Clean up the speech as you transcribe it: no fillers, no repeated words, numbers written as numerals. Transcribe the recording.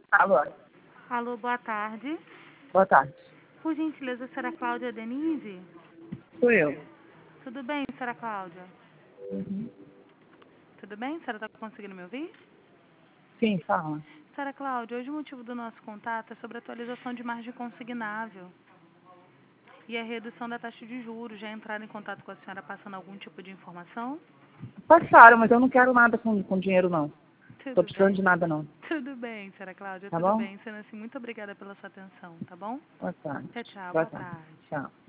Alô, Alô, boa tarde. boa tarde. Por gentileza, será Cláudia Denise? Sou eu. Tudo bem, será Cláudia? Uhum. Tudo bem? A senhora está conseguindo me ouvir? Sim, fala. Senhora Cláudia, hoje o motivo do nosso contato é sobre a atualização de margem consignável e a redução da taxa de juros. Já entraram em contato com a senhora passando algum tipo de informação? Passaram, mas eu não quero nada com dinheiro, não. Tô Tudo precisando bem. de nada, não. Tudo bem, senhora Cláudia, Tá tudo bom? bem. Sendo assim, muito obrigada pela sua atenção, tá bom? Boa tarde. Tchau, tchau. Boa Boa tarde. tarde. Tchau.